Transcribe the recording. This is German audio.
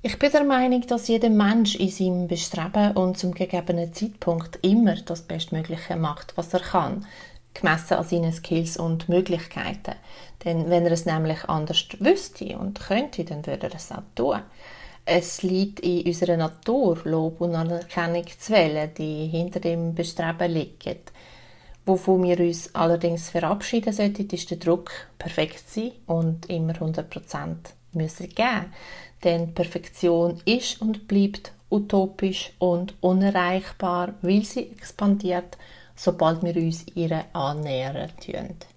Ich bin der Meinung, dass jeder Mensch in seinem Bestreben und zum gegebenen Zeitpunkt immer das Bestmögliche macht, was er kann, gemessen an seinen Skills und Möglichkeiten. Denn wenn er es nämlich anders wüsste und könnte, dann würde er es auch tun. Es liegt in unserer Natur, Lob und Anerkennung zu wählen, die hinter dem Bestreben liegen. Wovon wir uns allerdings verabschieden sollten, ist der Druck, perfekt zu sein und immer 100% müssen geben. Denn Perfektion ist und bleibt utopisch und unerreichbar, weil sie expandiert, sobald wir uns ihr annähern.